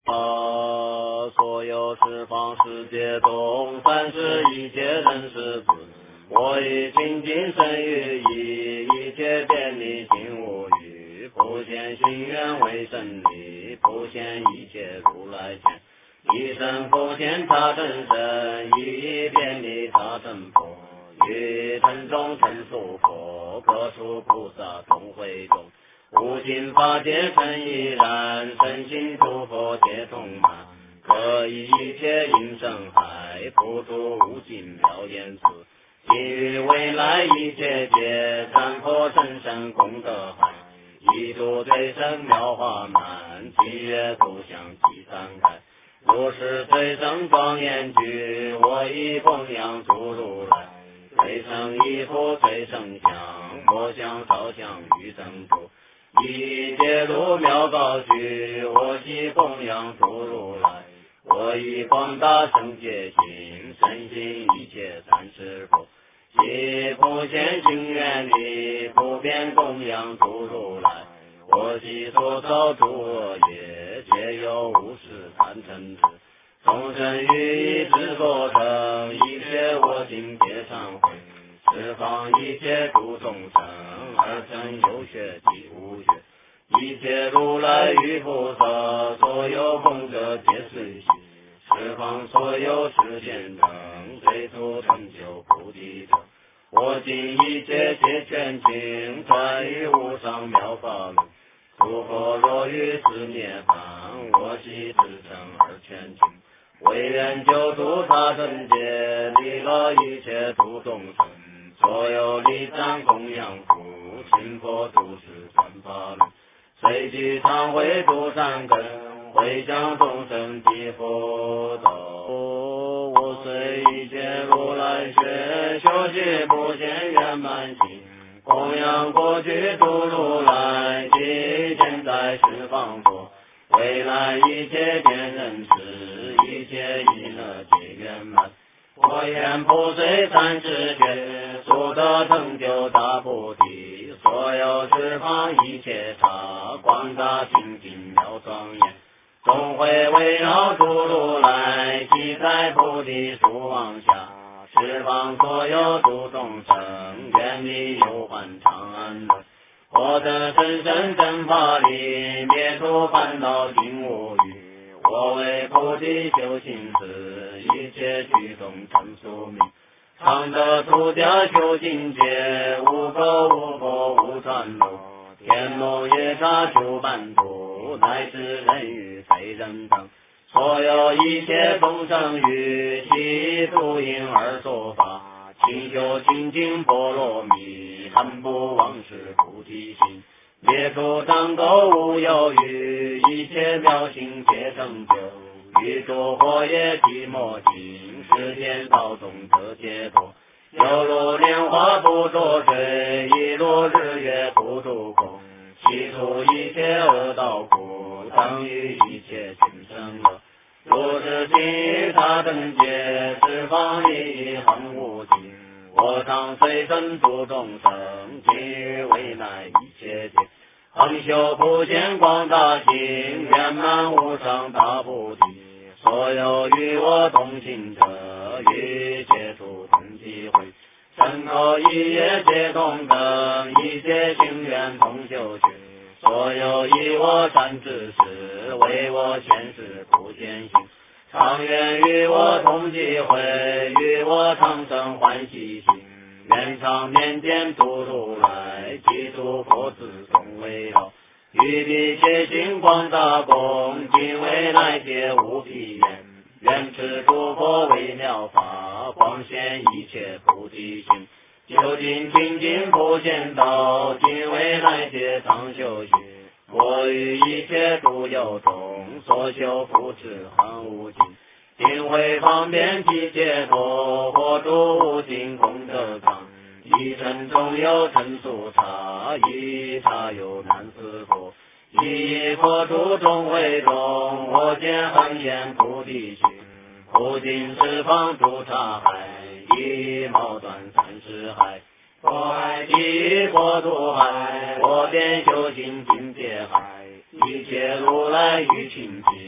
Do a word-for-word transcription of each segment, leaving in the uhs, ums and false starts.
所有十方世界中，凡是一切人世子，我以清净身语意，一切遍离心无余，普现心愿为真理，普现一切如来前，一生普现他真身，一遍离他真佛，于尘中成数佛，各处菩萨同会中，无尽法界成依然，身心诸佛皆同满，可以一切应生海，普度无尽妙言词，今于未来一切界，三佛深深功德海，一度最深妙法满，七月度相七三开，如是最胜庄严具，我以供养诸如来，最胜一佛最胜相，我相烧香于真土，一切如妙高举，我悉供养诸如来，我以广大圣界心，身心一切三世佛，悉普现行愿力，普遍供养诸如来，我悉所造诸恶业，皆有无始三尘智，众生于一之所成，一切我心皆忏悔，十方一切诸众生，二乘有学及无学，一切如来与菩萨，所有功德皆随喜，十方所有实现等，最初成就菩提者，我今一切皆全清，传于无上妙法门，诸佛若于此涅槃，我悉至诚而全清，为愿救度他真界，离了一切诸众生，所有礼赞供养福，信佛诸事传法轮，随即常会诸善根，回向众生及佛道，我随一切如来学，修习不现圆满心，供养过去诸如来，即现在十方佛，未来一切天人世，一切一乐皆圆满，我愿不随三世觉，速得成就大菩提，所有十方一切刹，广大清净妙庄严，总会围绕诸如来，悉在菩提树王下，十方所有诸众生，愿离忧患常安乐，获得真身真法力，灭除烦恼尽无余，我为菩提修行时，一切举动成宿命，常得出家修境界，无垢无垢无传漏，天龙夜叉修半途，乃至人欲非人等，所有一切众生于其诸因而说法，清修清净波罗蜜，恒不忘失菩提心，灭除障垢无有余，一切妙行皆成就，宇宙火焰寂寞尽，世间道中得解脱，犹如莲花不着水，一如日月不住空，悉除一切恶道苦，当于一切众生乐，如是今于他等界，十方利益恒无尽，我当随身诸众生，今于未来一切界，恒修普现广大心，圆满无上大菩提，所有与我同行者，一切诸同机会，身口意业皆同等，一切行愿同修学，所有以我善知识，为我前世不见行，常愿与我同机会，与我常生欢喜心，愿常面见诸如来，记住佛子同围绕，于彼切心广大功，今未来皆无疲厌，愿持诸佛为妙法，光显一切菩提心，究竟清净普现道，今未来皆常修学，我于一切诸有中，所修福持恒无尽，今会方便其解脱，佛诸无尽功德藏，一尘中有尘数差，一差有难思佛，一佛诸众会中，我见恒言菩提心，普尽十方诸刹海，一毛断三世海，佛海即佛度海，我便修行境界海，一切如来与清净，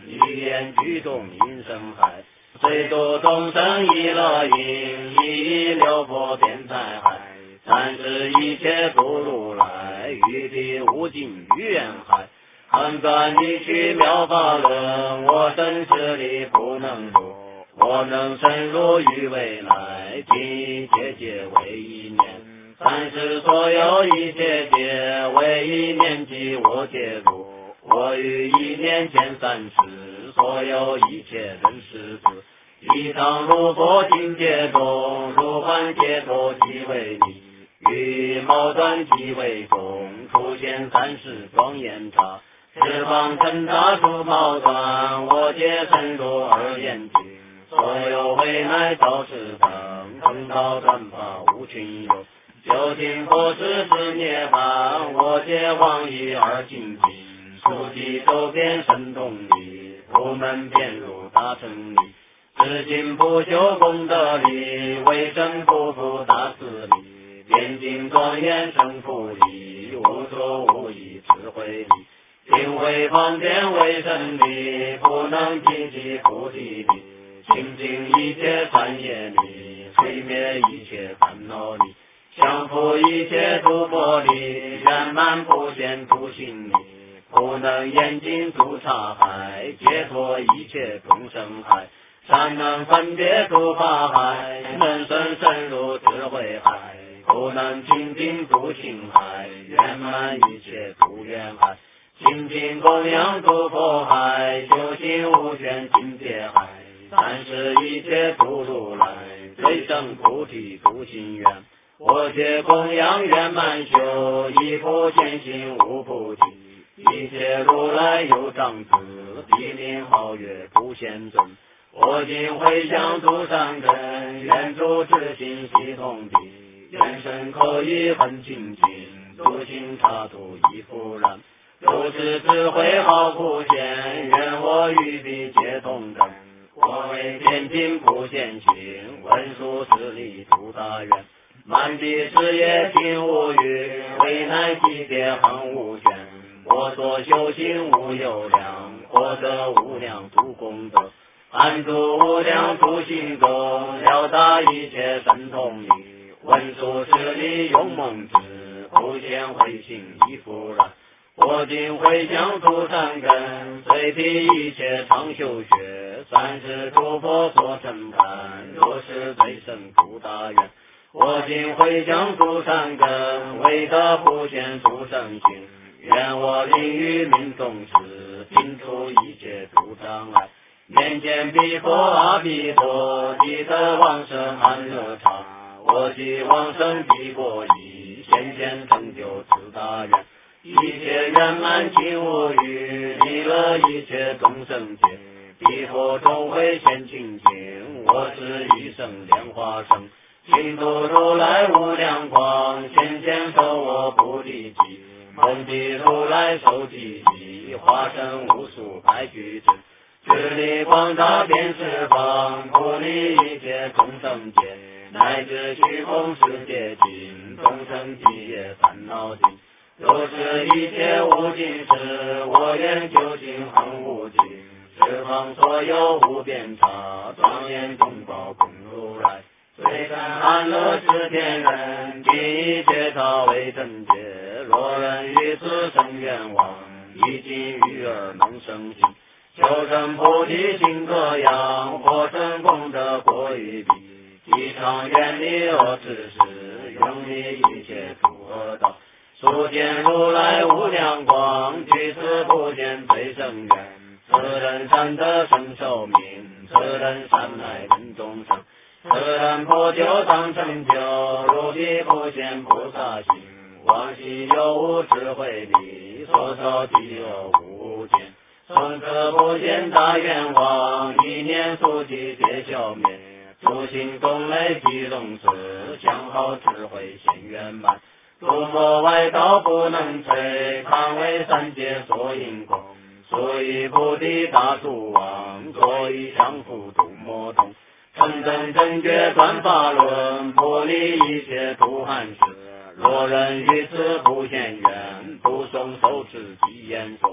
一言举动应生害，水度众生一乐因，一流佛遍在海，三世一切诸如来，玉帝无尽于缘海，横断一曲妙法轮，我身实力不能入，我能深入于未来，今界界为一念，三世所有一切界为一念即我界入，我于一念前三世所有一切人世子，一常如佛境界中，如幻解脱即为你，于矛盾即为中，出现三世庄严刹，十方尘刹诸矛盾，我皆深入而严净，所有未来造世等，成道转法无群有，究竟佛是是涅槃，我皆往矣而精进，数极周边神动力，不门遍入大乘理，至今不修功德力，为神不负大势力，边境庄严胜福力，无所无依智慧力，定慧方便为神力，不能积极菩提力，清净一切善业力，摧灭一切烦恼力，降伏一切诸佛力，圆满普现诸行力，不能严禁诸刹海，解脱一切众生海，善能分别诸法海，能深深入智慧海，不能清净诸行海，圆满一切诸愿海，清净供养诸佛海，修行无限境界海，三世一切诸如来，最胜菩提诸心愿，我皆供养圆满修，一不见行无菩提，一切如来有长子，地灵皓月不现尊，我今回向诸善根，愿诸智心系统地，愿身口意很清净，诸行刹土亦复然，如是智慧好普现，愿我与彼皆同等，我为天经不现行，文殊师利诸大愿，满地事业尽无余，为难级别恒无倦，我所修行无有量，获得无量诸功德，安住无量诸行中，了达一切神通力，文殊师利勇猛智，普现慧性亦复然，我今回向诸善根，随彼一切常修学，三世诸佛所承办，如是最胜诸大愿，我今回向诸善根，为得普现诸圣行，愿我令于民众时，尽除一切诸障碍，面见彼佛阿弥陀，即得往生安乐刹，我即往生彼国矣，先前成就此大愿，一切圆满尽无余，利乐一切众生界，彼佛终会现清净，我是一生莲花生，净土如来无量光，先前受我菩提记，蒙彼如来受记忆，化身无数百具智，智力广大遍十方，普利一切众生界，乃至虚空世界尽，众生寂业烦恼尽，如是一切无尽事，我愿究竟恒无尽，十方所有无边刹，庄严众宝供如来，最善安乐是天人，尽一切他为真解，若人于此生愿望，一尽于而能生信，求生菩提心各样，获生功德过于彼，提倡远离恶知识，永离一切诸恶道，速见如来无量光，具此普见最胜愿，此人善得生寿命，此人善来人众生，此人破旧当成就，如彼普现菩萨行，往昔有无智慧力，所造地恶无间，从此不见大愿望，一念速疾皆消灭，诸行种类即融实，相好智慧现圆满，诸魔外道不能摧，堪为三界所应供，所以菩提大树王，所以相互度魔通，成真正觉转法轮，普利一切诸汉事，若人于此不现缘，不诵受持及言说，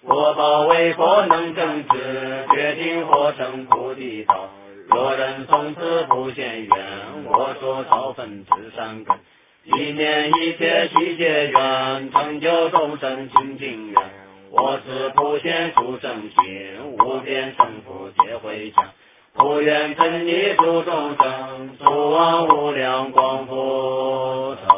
佛道为佛能正直，决定活成菩提道。若人从此不现缘，我说少分至善根。一念一切悉皆缘，成就众生清净缘。我是普现出生心，无边胜福皆回向。普愿真理度众生，诸往无量光佛成。